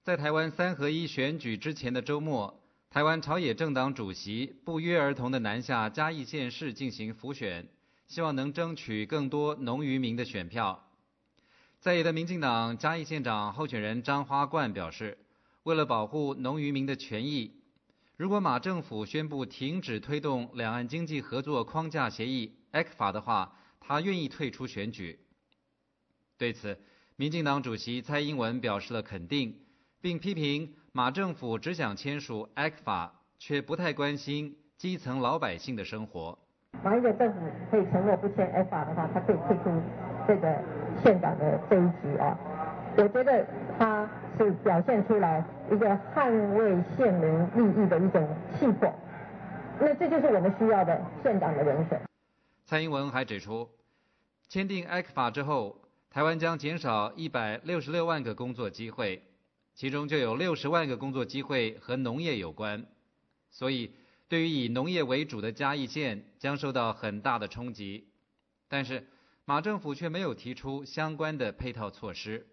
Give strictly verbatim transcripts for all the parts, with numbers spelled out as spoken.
在台湾三合一选举之前的周末，台湾朝野政党主席不约而同地南下嘉义县市进行辅选，希望能争取更多农渔民的选票。在野的民进党嘉义县长候选人张花冠表示，为了保护农渔民的权益，如果马政府宣布停止推动两岸经济合作框架协议 E C F A 的话，他愿意退出选举。对此，民进党主席蔡英文表示了肯定，并批评马政府只想签署 E C F A， 却不太关心基层老百姓的生活。 马英九政府可以承诺不签 E C F A 的话，他可以退出这个县长的这一局啊。我觉得他是表现出来一个捍卫县民利益的一种气魄，那这就是我们需要的县长的人选。 蔡英文还指出，签订 E C F A 之后，台湾将减少一百六十六万个工作机会，其中就有六十万个工作机会和农业有关，所以对于以农业为主的嘉义县将受到很大的冲击。但是马政府却没有提出相关的配套措施。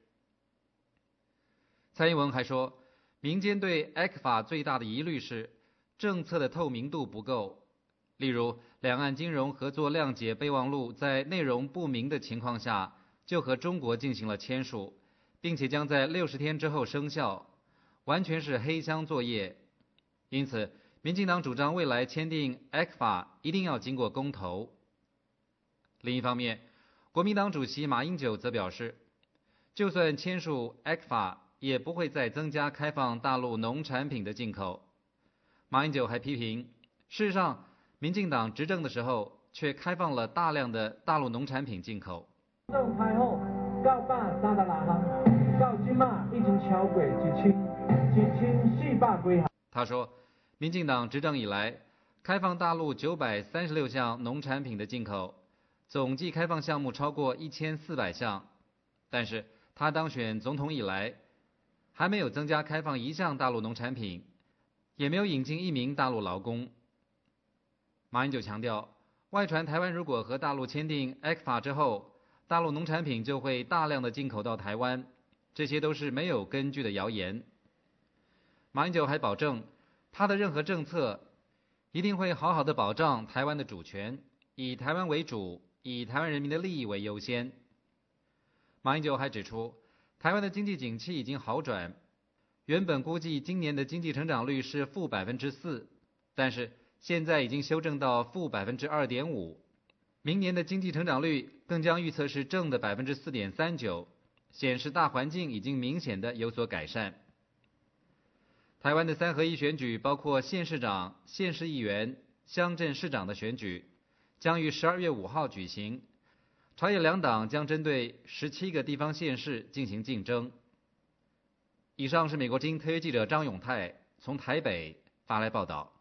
蔡英文还说，民间对 E C F A 最大的疑虑是政策的透明度不够，例如两岸金融合作谅解备忘录在内容不明的情况下就和中国进行了签署，并且将在六十天之后生效，完全是黑箱作业。因此民进党主张未来签订 E C F A 一定要经过公投。另一方面，国民党主席马英九则表示，就算签署 E C F A， 也不会再增加开放大陆农产品的进口。马英九还批评，事实上民进党执政的时候却开放了大量的大陆农产品进口。 政开后到百三十六项，到今嘛已经超过一千一千四百几项。 他说，民进党执政以来，开放大陆九百三十六项农产品的进口，总计开放项目超过一千四百项，但是他当选总统以来，还没有增加开放一项大陆农产品，也没有引进一名大陆劳工。马英九强调，外传台湾如果和大陆签订 E C F A 之后，大陆农产品就会大量的进口到台湾，这些都是没有根据的谣言。马英九还保证，他的任何政策一定会好好的保障台湾的主权，以台湾为主，以台湾人民的利益为优先。马英九还指出，台湾的经济景气已经好转，原本估计今年的经济成长率是负百分之四，但是现在已经修正到负百分之二点五，明年的经济成长率更将预测是正的百分之四点三九，显示大环境已经明显的有所改善。台湾的三合一选举包括县市长、县市议员、乡镇市长的选举，将于十二月五号举行。朝野两党将针对十七个地方县市进行竞争。以上是美国之音特约记者张永泰从台北发来报道。